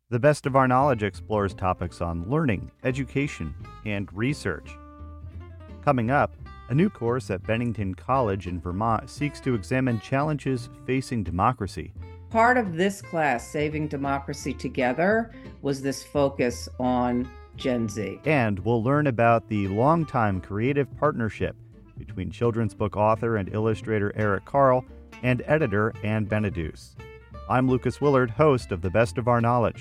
The Best of Our Knowledge explores topics on learning, education, and research. Coming up, a new course at Bennington College in Vermont seeks to examine challenges facing democracy. Part of this class, Saving Democracy Together, was this focus on Gen Z. And we'll learn about the longtime creative partnership between children's book author and illustrator Eric Carle and editor Ann Benedus. I'm Lucas Willard, host of The Best of Our Knowledge.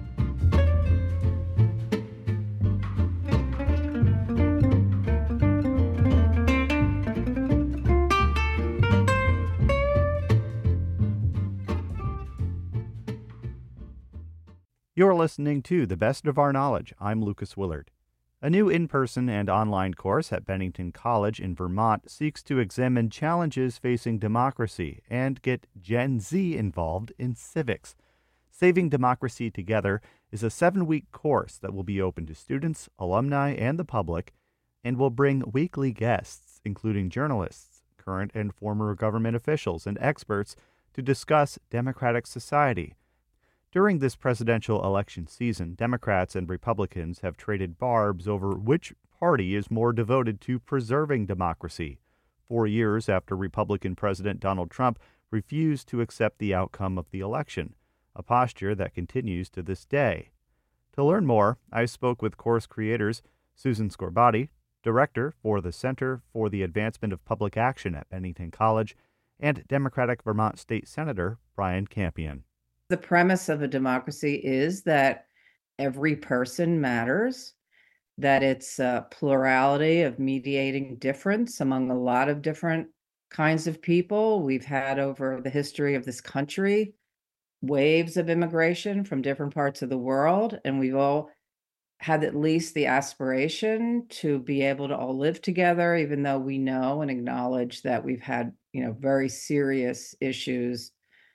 You're listening to The Best of Our Knowledge. I'm Lucas Willard. A new in-person and online course at Bennington College in Vermont seeks to examine challenges facing democracy and get Gen Z involved in civics. Saving Democracy Together is a 7-week course that will be open to students, alumni, and the public, and will bring weekly guests, including journalists, current and former government officials, and experts to discuss democratic society. During this presidential election season, Democrats and Republicans have traded barbs over which party is more devoted to preserving democracy, 4 years after Republican President Donald Trump refused to accept the outcome of the election, a posture that continues to this day. To learn more, I spoke with course creators Susan Scorbati, director for the Center for the Advancement of Public Action at Bennington College, and Democratic Vermont State Senator Brian Campion. The premise of a democracy is that every person matters, that it's a plurality of mediating difference among a lot of different kinds of people. We've had over the history of this country waves of immigration from different parts of the world, and we've all had at least the aspiration to be able to all live together, even though we know and acknowledge that we've had, very serious issues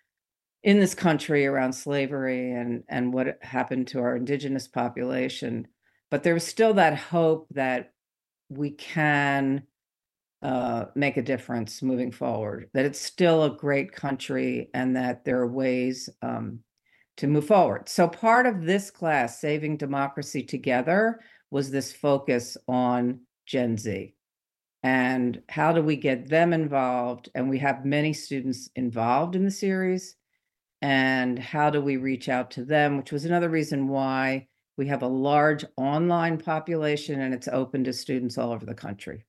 in this country around slavery and what happened to our indigenous population. But there was still that hope that we can make a difference moving forward, that it's still a great country and that there are ways to move forward. So part of this class, Saving Democracy Together, was this focus on Gen Z. And how do we get them involved? And we have many students involved in the series. And how do we reach out to them, which was another reason why we have a large online population and it's open to students all over the country.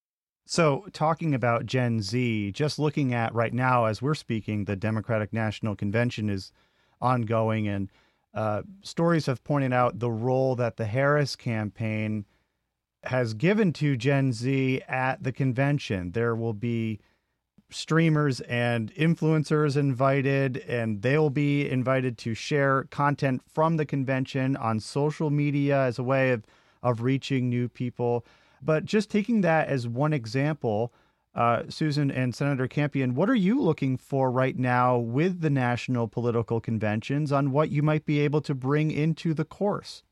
So talking about Gen Z, just looking at right now as we're speaking, the Democratic National Convention is ongoing, and stories have pointed out the role that the Harris campaign has given to Gen Z at the convention. There will be streamers and influencers invited, and they'll be invited to share content from the convention on social media as a way of reaching new people. But just taking that as one example, Susan and Senator Campion, what are you looking for right now with the national political conventions on what you might be able to bring into the course?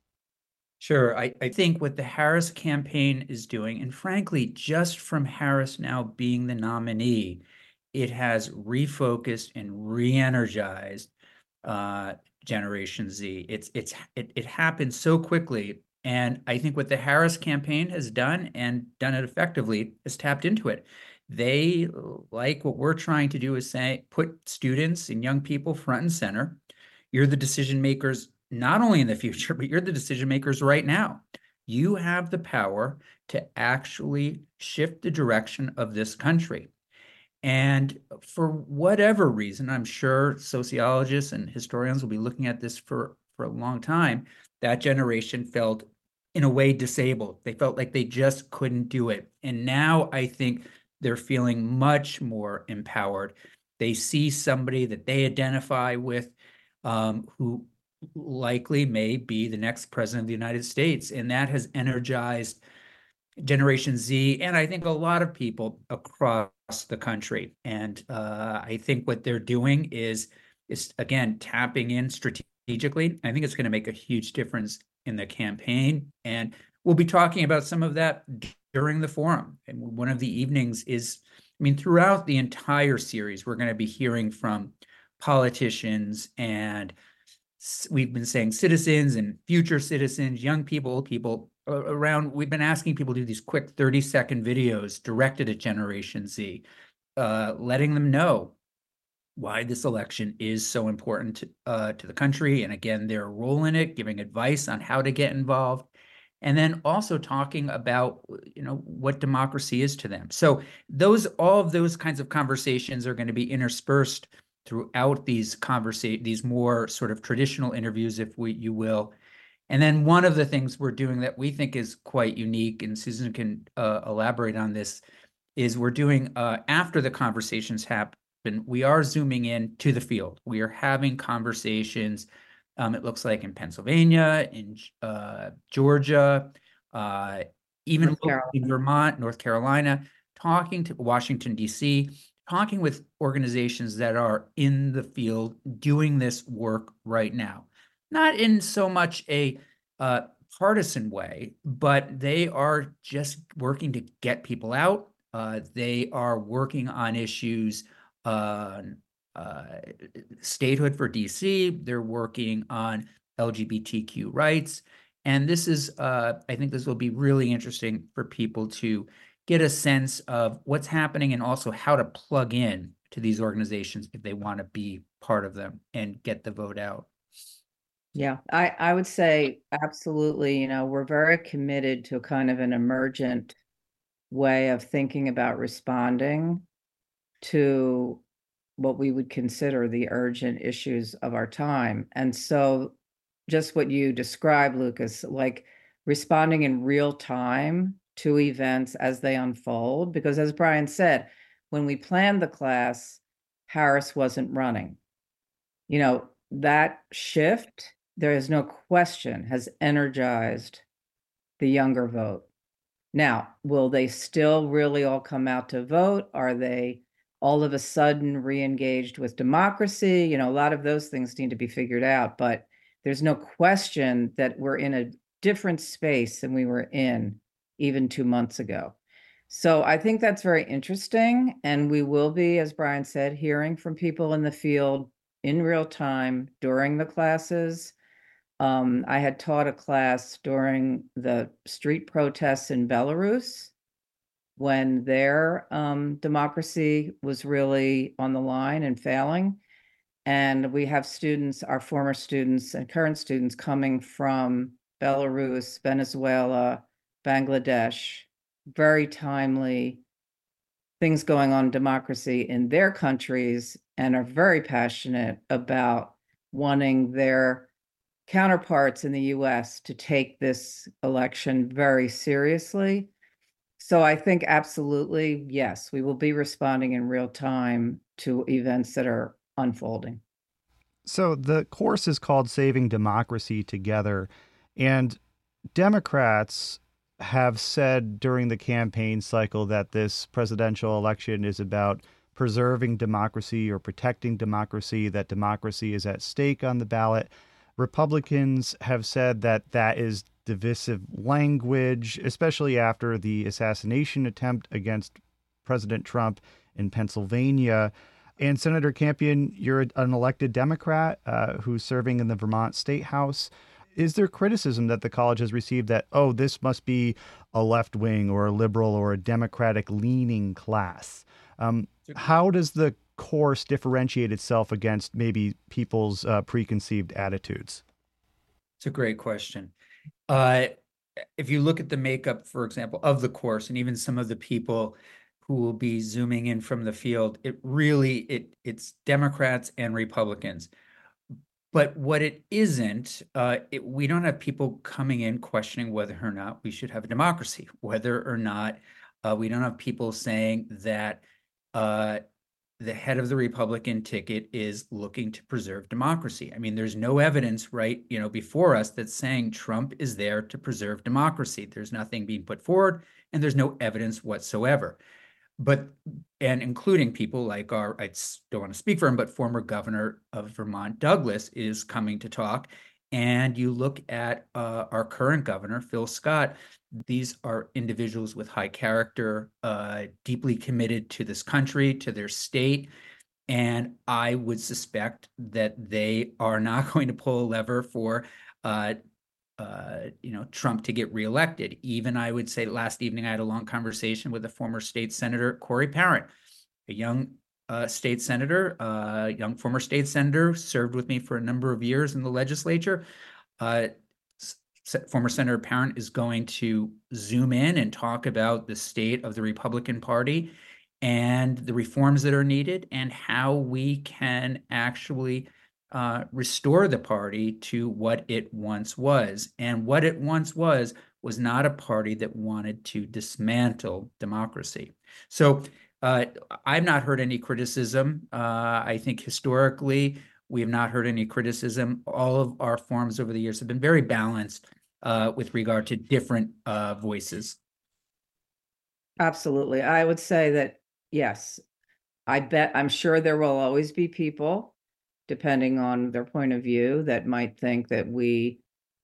Sure. I think what the Harris campaign is doing, and frankly, just from Harris now being the nominee, it has refocused and re-energized Generation Z. It happened so quickly. And I think what the Harris campaign has done, and done it effectively, is tapped into it. They, like what we're trying to do, is say, put students and young people front and center. You're the decision makers not only in the future, but you're the decision makers right now. You have the power to actually shift the direction of this country. And for whatever reason, I'm sure sociologists and historians will be looking at this for a long time, that generation felt in a way disabled. They felt like they just couldn't do it. And now I think they're feeling much more empowered. They see somebody that they identify with, who likely may be the next president of the United States. And that has energized Generation Z, and I think a lot of people across the country. And I think what they're doing is again, tapping in strategically. I think it's going to make a huge difference in the campaign. And we'll be talking about some of that during the forum. And one of the evenings is, throughout the entire series, we're going to be hearing from politicians and we've been saying citizens and future citizens, young people, old people around. We've been asking people to do these quick 30-second videos directed at Generation Z, letting them know why this election is so important to the country, and again, their role in it, giving advice on how to get involved, and then also talking about what democracy is to them. So all of those kinds of conversations are going to be interspersed throughout these more sort of traditional interviews, you will. And then one of the things we're doing that we think is quite unique, and Susan can elaborate on this, is we're doing after the conversations happen, we are zooming in to the field. We are having conversations. It looks like in Pennsylvania, in Georgia, even in Vermont, North Carolina, talking to Washington, D.C., talking with organizations that are in the field doing this work right now. Not in so much a partisan way, but they are just working to get people out. They are working on issues statehood for DC. They're working on LGBTQ rights. And this is, I think this will be really interesting for people to get a sense of what's happening and also how to plug in to these organizations if they want to be part of them and get the vote out. Yeah, I would say absolutely. We're very committed to kind of an emergent way of thinking about responding to what we would consider the urgent issues of our time. And so just what you described, Lucas, like responding in real time to events as they unfold, because as Brian said, when we planned the class, Harris wasn't running. That shift, there is no question, has energized the younger vote. Now, will they still really all come out to vote? Are they all of a sudden re-engaged with democracy? A lot of those things need to be figured out, but there's no question that we're in a different space than we were in even 2 months ago. So I think that's very interesting. And we will be, as Brian said, hearing from people in the field in real time during the classes. I had taught a class during the street protests in Belarus when their democracy was really on the line and failing. And we have students, our former students and current students, coming from Belarus, Venezuela, Bangladesh, very timely things going on in democracy in their countries, and are very passionate about wanting their counterparts in the US to take this election very seriously. So I think absolutely, yes, we will be responding in real time to events that are unfolding. So the course is called Saving Democracy Together, and Democrats have said during the campaign cycle that this presidential election is about preserving democracy or protecting democracy, that democracy is at stake on the ballot. Republicans have said that that is divisive language, especially after the assassination attempt against President Trump in Pennsylvania. And Senator Campion, you're an elected Democrat who's serving in the Vermont State House. Is there criticism that the college has received that, oh, this must be a left wing or a liberal or a Democratic leaning class? How does the course differentiate itself against maybe people's preconceived attitudes? It's a great question. If you look at the makeup, for example, of the course, and even some of the people who will be zooming in from the field, it's Democrats and Republicans. But what it isn't, we don't have people coming in questioning whether or not we should have a democracy, whether or not we don't have people saying that the head of the Republican ticket is looking to preserve democracy. I mean, there's no evidence before us that's saying Trump is there to preserve democracy. There's nothing being put forward, and there's no evidence whatsoever. And including people like I don't want to speak for him, but former governor of Vermont, Douglas, is coming to talk. And you look at our current governor, Phil Scott, these are individuals with high character, deeply committed to this country, to their state. And I would suspect that they are not going to pull a lever for Trump to get reelected. Even I would say last evening, I had a long conversation with a former state senator, Corey Parent, a young young former state senator, served with me for a number of years in the legislature. Former Senator Parent is going to zoom in and talk about the state of the Republican Party and the reforms that are needed and how we can actually restore the party to what it once was. And what it once was not a party that wanted to dismantle democracy. So I've not heard any criticism. I think historically, we have not heard any criticism. All of our forums over the years have been very balanced with regard to different voices. Absolutely. I would say that, yes, I'm sure there will always be people, depending on their point of view, that might think that we,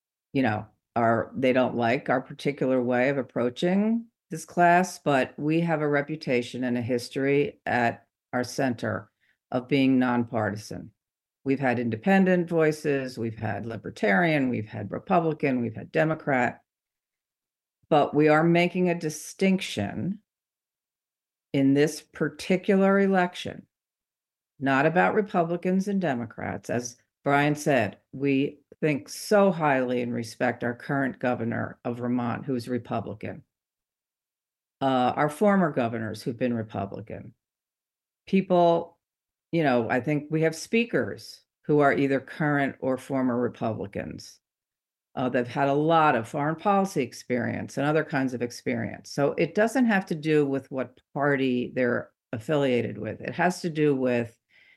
they don't like our particular way of approaching this class, but we have a reputation and a history at our center of being nonpartisan. We've had independent voices, we've had libertarian, we've had Republican, we've had Democrat, but we are making a distinction in this particular election, not about Republicans and Democrats. As Brian said, we think so highly and respect our current governor of Vermont, who's Republican, our former governors who've been Republican, people, I think we have speakers who are either current or former Republicans. They've had a lot of foreign policy experience and other kinds of experience. So it doesn't have to do with what party they're affiliated with. It has to do with,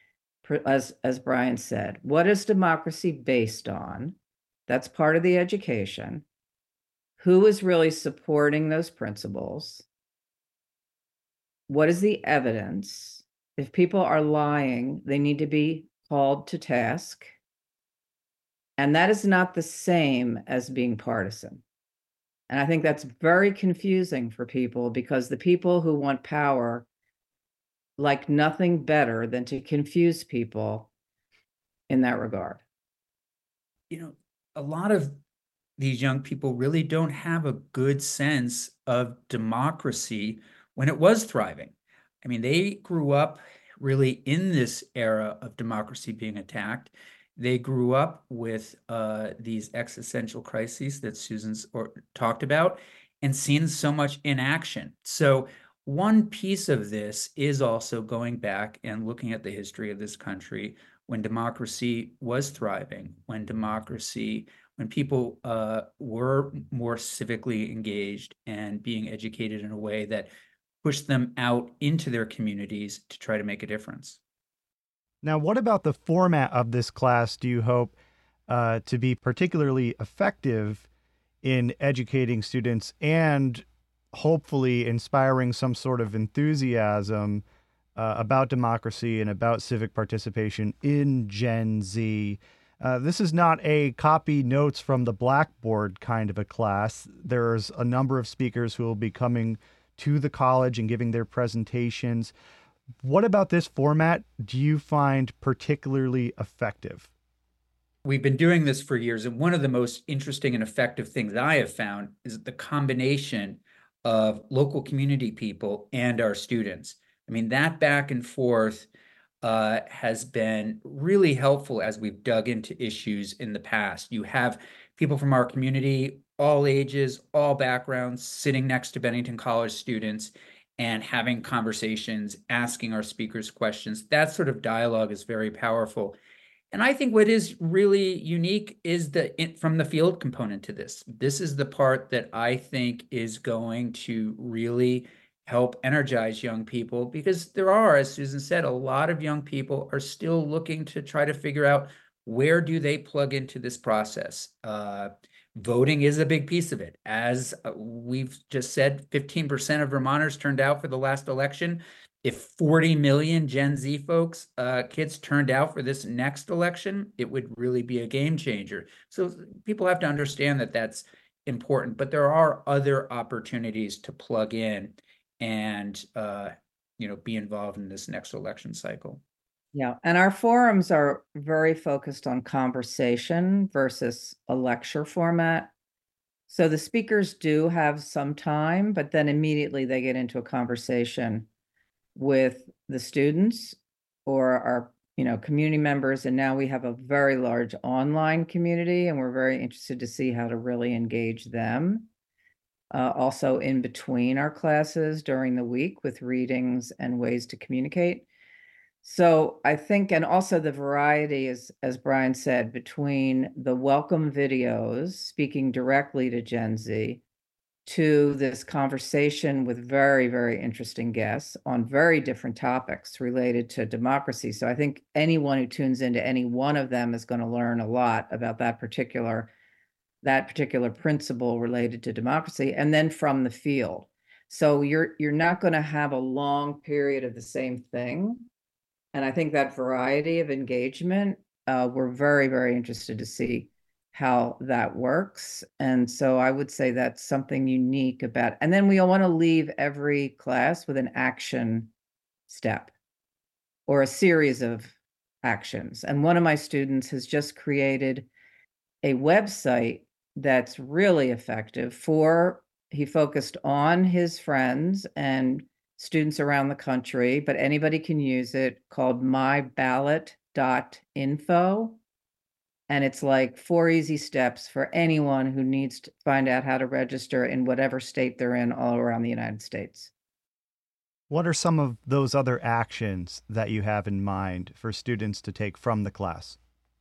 as Brian said, what is democracy based on? That's part of the education. Who is really supporting those principles? What is the evidence? If people are lying, they need to be called to task. And that is not the same as being partisan. And I think that's very confusing for people, because the people who want power like nothing better than to confuse people in that regard. A lot of these young people really don't have a good sense of democracy when it was thriving. I mean, they grew up really in this era of democracy being attacked. They grew up with these existential crises that Susan's talked about and seen so much inaction. So one piece of this is also going back and looking at the history of this country when democracy was thriving, when people were more civically engaged and being educated in a way that pushed them out into their communities to try to make a difference. Now, what about the format of this class do you hope to be particularly effective in educating students and hopefully inspiring some sort of enthusiasm about democracy and about civic participation in Gen Z? This is not a copy notes from the blackboard kind of a class. There's a number of speakers who will be coming to the college and giving their presentations. What about this format do you find particularly effective? We've been doing this for years, and one of the most interesting and effective things I have found is the combination of local community people and our students. I mean, that back and forth has been really helpful as we've dug into issues in the past. You have people from our community, all ages, all backgrounds, sitting next to Bennington College students and having conversations, asking our speakers questions. That sort of dialogue is very powerful. And I think what is really unique is from the field component to this. This is the part that I think is going to really help energize young people, because there are, as Susan said, a lot of young people are still looking to try to figure out where do they plug into this process. Voting is a big piece of it. As we've just said, 15% of Vermonters turned out for the last election. If 40 million Gen Z folks, kids turned out for this next election, it would really be a game changer. So people have to understand that that's important, but there are other opportunities to plug in and be involved in this next election cycle. Yeah, and our forums are very focused on conversation versus a lecture format. So the speakers do have some time, but then immediately they get into a conversation with the students or our, community members. And now we have a very large online community, and we're very interested to see how to really engage them. Also in between our classes during the week with readings and ways to communicate. So I think, and also the variety is, as Brian said, between the welcome videos speaking directly to Gen Z to this conversation with very, very interesting guests on very different topics related to democracy. So I think anyone who tunes into any one of them is going to learn a lot about that particular principle related to democracy, and then from the field. So you're not going to have a long period of the same thing. And I think that variety of engagement, we're very, very interested to see how that works. And so I would say that's something unique about, and then we want to leave every class with an action step or a series of actions. And one of my students has just created a website that's really effective he focused on his friends and students around the country, but anybody can use it, called myballot.info. And it's like 4 easy steps for anyone who needs to find out how to register in whatever state they're in all around the United States. What are some of those other actions that you have in mind for students to take from the class?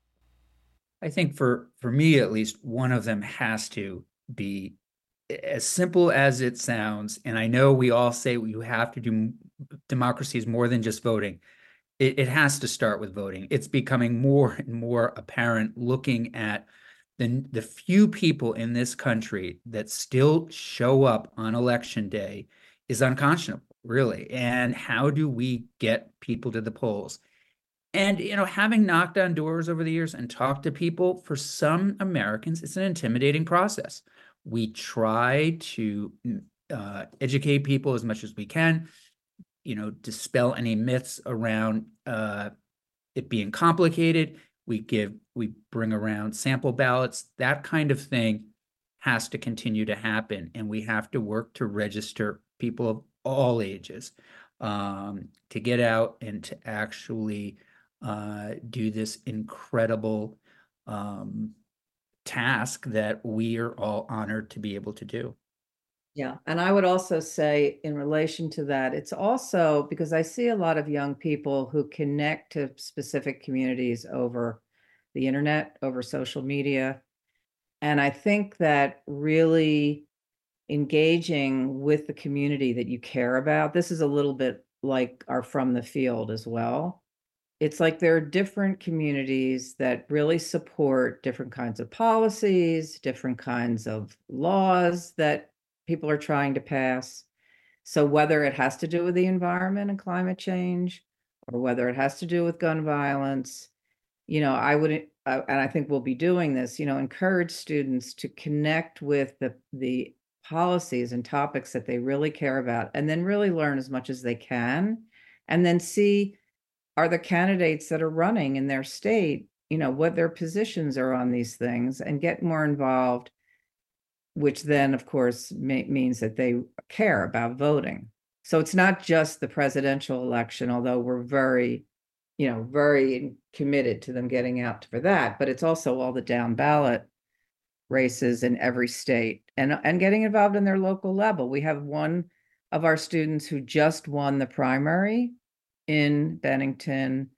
I think for me, at least, one of them has to be as simple as it sounds. And I know we all say you have to do democracy is more than just voting. It has to start with voting. It's becoming more and more apparent looking at the few people in this country that still show up on election day is unconscionable, really. And how do we get people to the polls? And, having knocked on doors over the years and talked to people, for some Americans, it's an intimidating process. We try to educate people as much as we can, dispel any myths around it being complicated. We bring around sample ballots. That kind of thing has to continue to happen. And we have to work to register people of all ages to get out and to actually do this incredible task that we are all honored to be able to do. Yeah. And I would also say, in relation to that, it's also because I see a lot of young people who connect to specific communities over the internet, over social media. And I think that really engaging with the community that you care about, this is a little bit like our From the Field as well. It's like there are different communities that really support different kinds of policies, different kinds of laws that people are trying to pass. So whether it has to do with the environment and climate change, or whether it has to do with gun violence, I would, and I think we'll be doing this, encourage students to connect with the policies and topics that they really care about, and then really learn as much as they can, and then see, are the candidates that are running in their state, what their positions are on these things, and get more involved, which then, of course, means that they care about voting. So it's not just the presidential election, although we're very, very committed to them getting out for that, but it's also all the down ballot races in every state and getting involved in their local level. We have one of our students who just won the primary in Bennington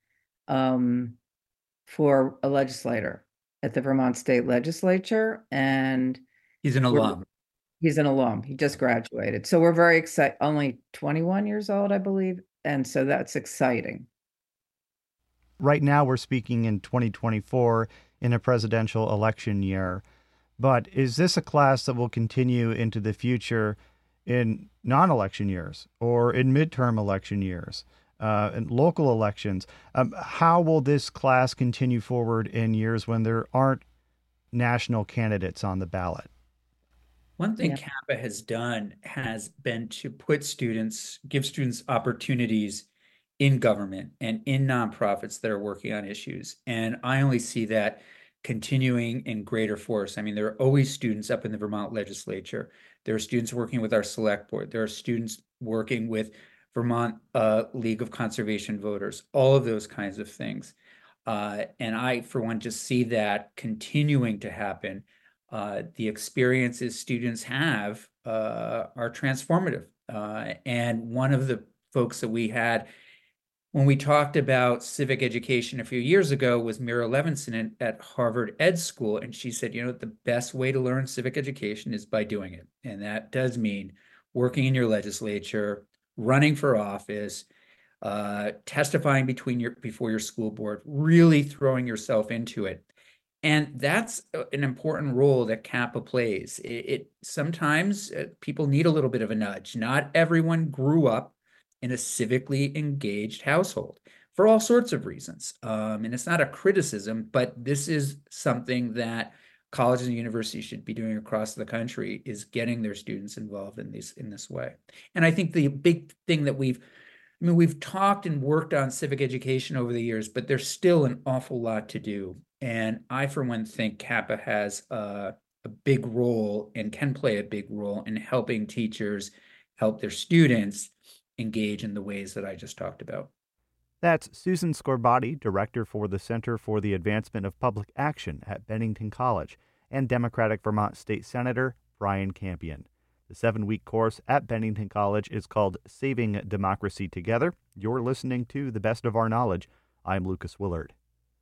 for a legislator at the Vermont State Legislature. And he's an alum. He's an alum. He just graduated. So we're very excited. Only 21 years old, I believe. And so that's exciting. Right now, we're speaking in 2024 in a presidential election year. But is this a class that will continue into the future in non-election years or in midterm election years? And local elections? How will this class continue forward in years when there aren't national candidates on the ballot? One thing CAPA has done has been to give students opportunities in government and in nonprofits that are working on issues. And I only see that continuing in greater force. I mean, there are always students up in the Vermont legislature. There are students working with our select board. There are students working with Vermont League of Conservation Voters, all of those kinds of things. And I, for one, just see that continuing to happen. The experiences students have are transformative. And one of the folks that we had when we talked about civic education a few years ago was Mira Levinson at Harvard Ed School. And she said, the best way to learn civic education is by doing it. And that does mean working in your legislature, running for office, testifying before your school board, really throwing yourself into it. And that's an important role that CAPA plays. It sometimes people need a little bit of a nudge. Not everyone grew up in a civically engaged household for all sorts of reasons. And it's not a criticism, but this is something that colleges and universities should be doing across the country, is getting their students involved in this way. And I think the big thing that we've talked and worked on civic education over the years, but there's still an awful lot to do. And I, for one, think CAPA has a big role and can play a big role in helping teachers help their students engage in the ways that I just talked about. That's Susan Scorbati, Director for the Center for the Advancement of Public Action at Bennington College, and Democratic Vermont State Senator Brian Campion. The 7-week course at Bennington College is called Saving Democracy Together. You're listening to The Best of Our Knowledge. I'm Lucas Willard.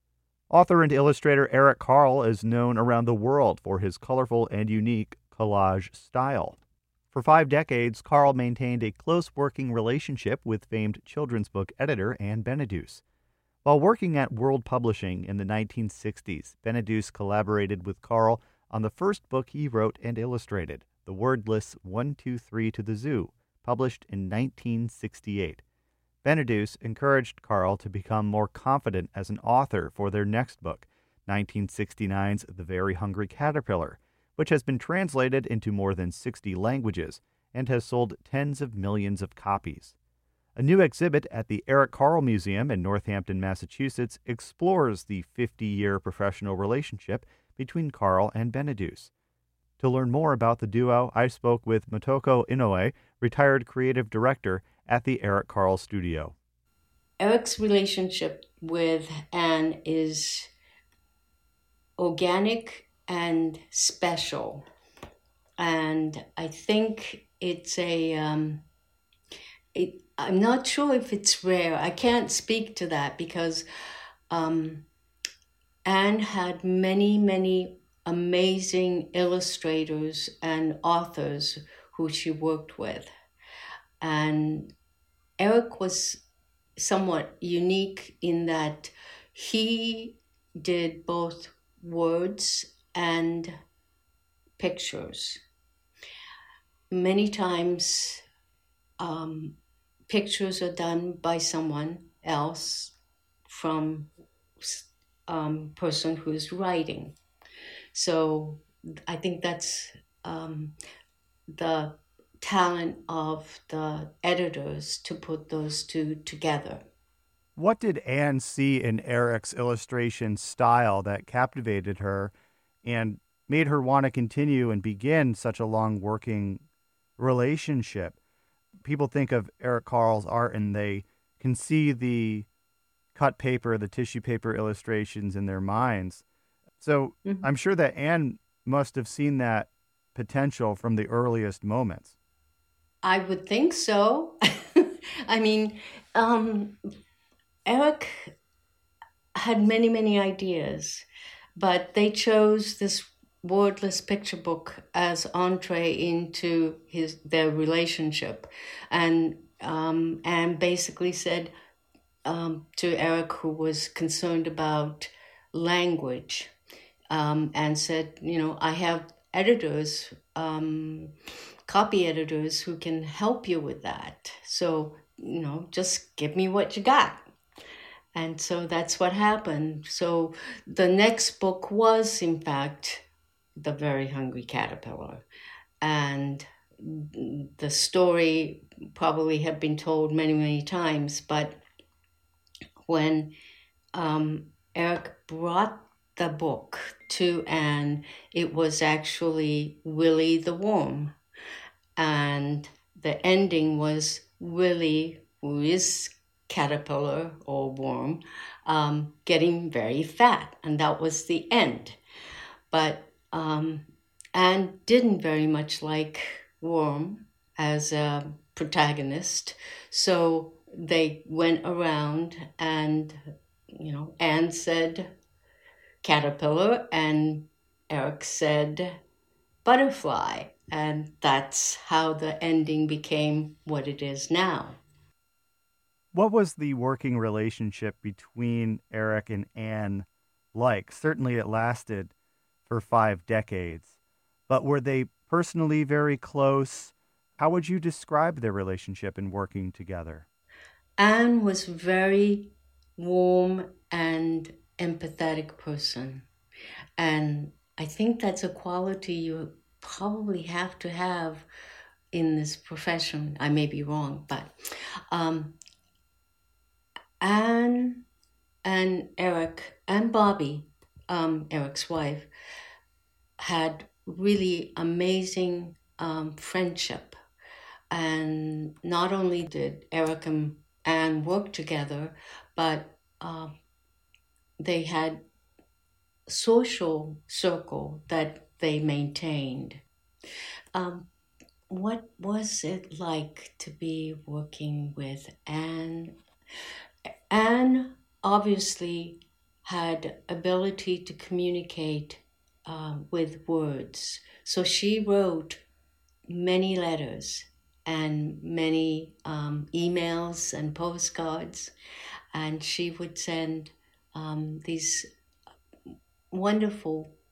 Author and illustrator Eric Carle is known around the world for his colorful and unique collage style. For 5 decades, Carle maintained a close working relationship with famed children's book editor Anne Beneduce. While working at World Publishing in the 1960s, Beneduce collaborated with Carle on the first book he wrote and illustrated, The Wordless 1-2-3 to the Zoo, published in 1968. Beneduce encouraged Carle to become more confident as an author for their next book, 1969's The Very Hungry Caterpillar, which has been translated into more than 60 languages and has sold tens of millions of copies. A new exhibit at the Eric Carle Museum in Northampton, Massachusetts, explores the 50-year professional relationship between Carle and Beneduce. To learn more about the duo, I spoke with Motoko Inoue, retired creative director at the Eric Carle Studio. Eric's relationship with Anne is organic and special. And I think it's I'm not sure if it's rare. I can't speak to that because Anne had many, many amazing illustrators and authors who she worked with. And Eric was somewhat unique in that he did both words and pictures. Many times, pictures are done by someone else from person who's writing. So I think that's the talent of the editors to put those two together. What did Anne see in Eric's illustration style that captivated her and made her want to continue and begin such a long working relationship? People think of Eric Carle's art and they can see the cut paper, the tissue paper illustrations in their minds. So I'm sure that Anne must have seen that potential from the earliest moments. I would think so. I mean, Eric had many, many ideas, but they chose this wordless picture book as entree into their relationship. And basically said to Eric, who was concerned about language, and said, I have editors, copy editors who can help you with that. So, just give me what you got. And so that's what happened. So the next book was, in fact, The Very Hungry Caterpillar. And the story probably had been told many, many times, but when Eric brought the book to Anne, it was actually Willie the Worm. And the ending was Willie, who is caterpillar or worm, getting very fat. And that was the end. But Anne didn't very much like Worm as a protagonist. So they went around and, Anne said caterpillar and Eric said butterfly. And that's how the ending became what it is now. What was the working relationship between Eric and Anne like? Certainly it lasted for 5 decades, but were they personally very close? How would you describe their relationship in working together? Anne was a very warm and empathetic person. And I think that's a quality you probably have to have in this profession. I may be wrong, but Anne and Eric and Bobby, Eric's wife, had really amazing friendship. And not only did Eric and Anne work together, but they had social circle that they maintained. What was it like to be working with Anne? Anne obviously had ability to communicate with words. So she wrote many letters and many emails and postcards, and she would send these wonderful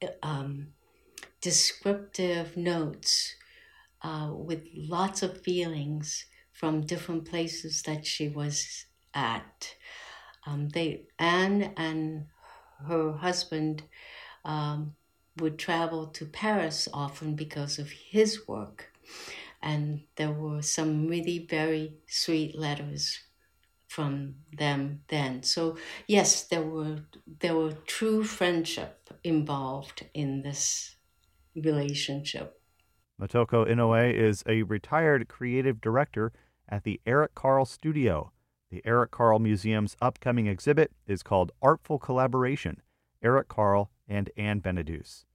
descriptive notes with lots of feelings from different places that she was at. Anne and her husband would travel to Paris often because of his work. And there were some really very sweet letters from them then. So yes, there were true friendship involved in this relationship. Motoko Inoue is a retired creative director at the Eric Carle Studio. The Eric Carle Museum's upcoming exhibit is called Artful Collaboration, Eric Carle and Anne Beneduce.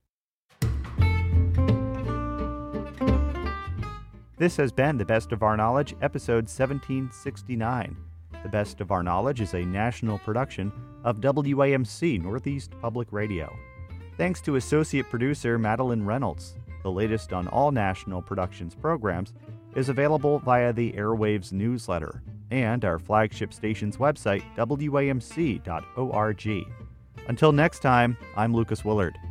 This has been The Best of Our Knowledge, episode 1769. The Best of Our Knowledge is a national production of WAMC Northeast Public Radio. Thanks to associate producer Madeline Reynolds. The latest on all National Productions programs is available via the Airwaves newsletter and our flagship station's website, WAMC.org. Until next time, I'm Lucas Willard.